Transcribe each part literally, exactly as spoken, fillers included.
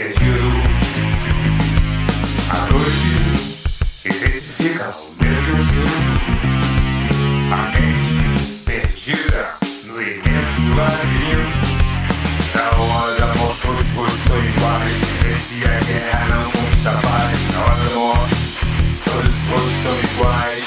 perdidos. A noite intensifica o medo seu. A mente perdida no imenso labirinto. Na hora da morte todos os rostos são iguais. Esse é a guerra, não conquista a paz. Na hora da morte todos os rostos são iguais.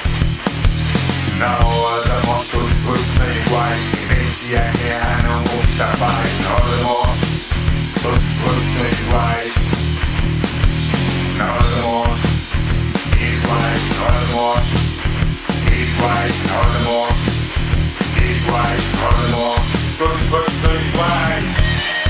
Na hora da morte todos os rostos são iguais. Esse é a guerra, não conquista a paz. Na hora da morte todos os rostos são iguais. Na hora da morte iguais. Na hora da morte iguais. Na hora da morte iguais. Na hora da morte todos os rostos são iguais.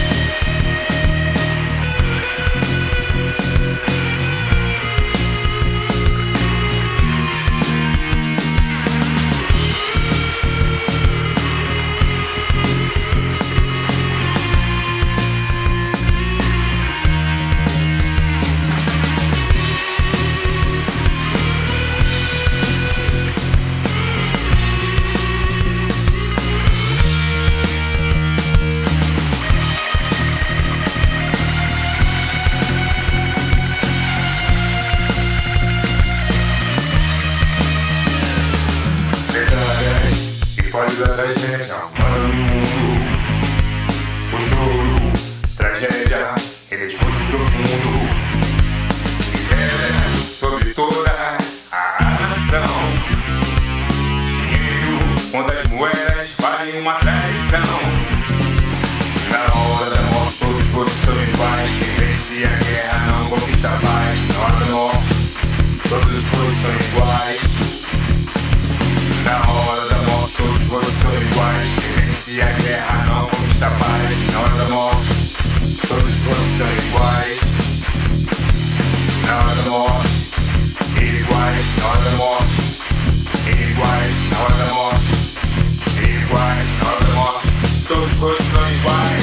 Tragédia, mano no mundo. O choro, tragédia, eles roxos profundo. Miséria sobre toda a nação. Dinheiro, quantas moedas valem uma traição. Na hora da morte todos os rostos são iguais. Quem vence a guerra não conquista a paz. Na hora da morte todos os rostos são iguais. Na hora da morte todos os rostos são iguais. Quem vence a guerra não conquista a paz. Na hora da morte todos os rostos são iguais. Na hora da morte iguais. Na hora da morte iguais. Na hora da morte iguais. Na hora da morte todos os rostos são iguais.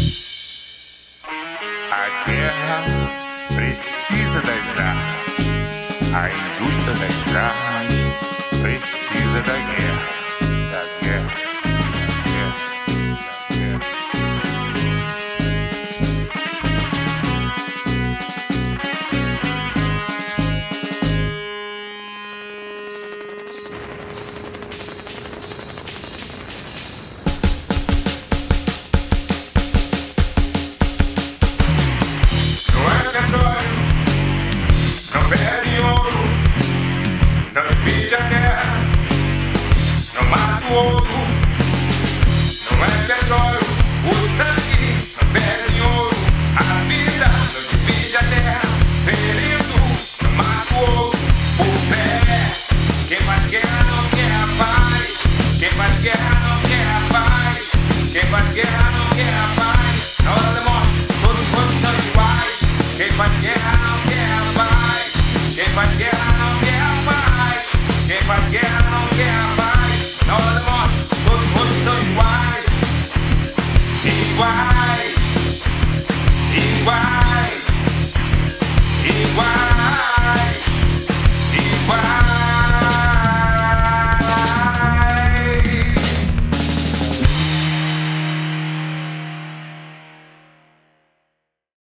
A guerra precisa das armas. A indústria das armas precisa da guerra, da guerra, da guerra, da guerra. Não é petróleo, não perde ouro, não divide a terra, não mata o outro, não é petróleo.